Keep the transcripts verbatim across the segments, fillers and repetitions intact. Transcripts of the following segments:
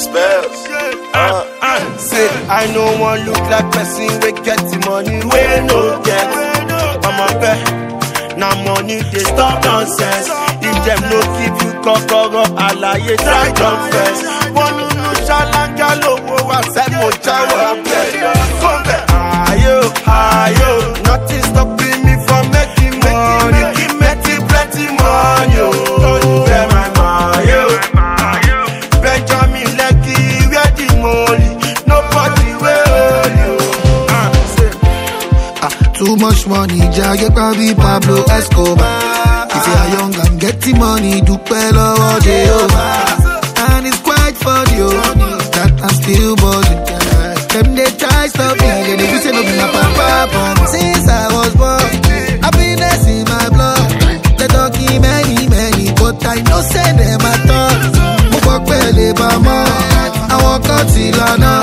spells. Uh, uh. Say, I no one look like person we get the money, we no get. I'm a bet, now money they stop nonsense. If them no give you kokoro, alaye try confess. One no shalanga lowo wa se mo jawa bet. Come back, ayo, ayo, nothing stopping me from making money, making plenty money. Oh, yeah, my money, Benjamin Lekki, where the money, nobody will you. Ah, say, Ah, too much money, Jagge Pabi Pablo Escobar. If you are young and getting money, do well over Jehovah. And it's quite funny, oh, that I'm still buzzing. Them they try stop me, they do say nothing about papa. Since I was born, happiness in my blood. They talking many, many, but I know say them at all. Mubok pele bama, I walk out till I know.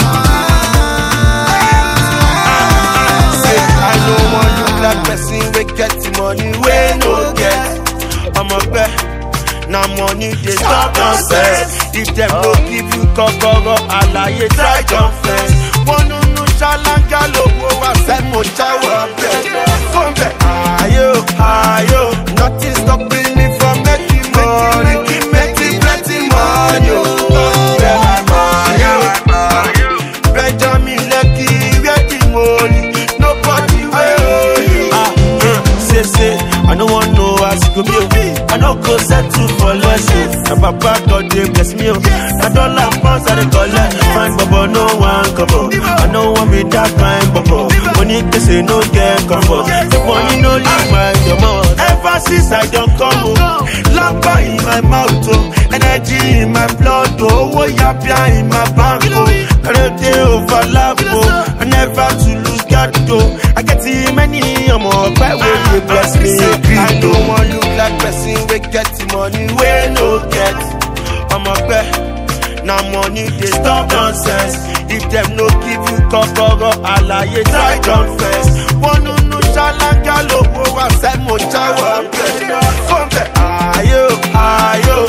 I don't want look like person we get the money, we no get. I'm a bet, now money they stop nonsense. If them no give you kokoro, alaye try confess. One no no shalanga lowo wa se mo jawa bet. Come back, ayo, ayo, nothing stopping me from making money, making plenty money. Oh, yeah, money, Benjamin Lekki, where the money, nobody will. Ah, say say, I don't want no ass go be. I no go settle for less. Na papa God dey bless me. Na dollar pounds I dey collect. Fine bobo no one cover. I no want me that kind bobo. Money they say no get comfort. The money no leave my domot. Ever since I don't come home, lamba in my mouth, oh, energy in my blood, oh, oh yapia in my bank, oh, I don't dey overlap, oh, I never to lose God, oh, I get too many, I'm all by way you bless me. I don't want look like person we get the money, we no get. I'm a bet, now money they stop nonsense. If them no give you kokoro, alaye try confess. One no no shalanga lowo wa se mo jawa bet. Come back, ayo, ayo,